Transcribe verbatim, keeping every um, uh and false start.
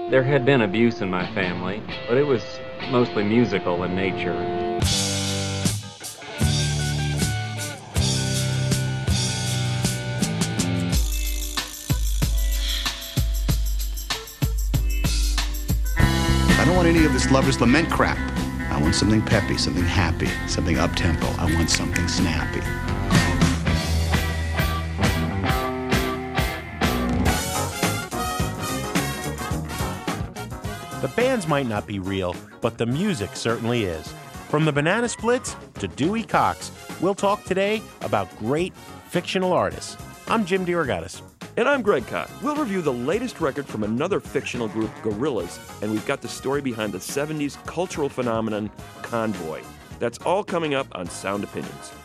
There had been abuse in my family, but it was mostly musical in nature. I don't want any of this lover's lament crap. I want something peppy, something happy, something up-tempo. I want something snappy. The bands might not be real, but the music certainly is. From the Banana Splits to Dewey Cox, we'll talk today about great fictional artists. I'm Jim DeRogatis. And I'm Greg Kot. We'll review the latest record from another fictional group, Gorillaz, and we've got the story behind the seventies cultural phenomenon, Convoy. That's all coming up on Sound Opinions.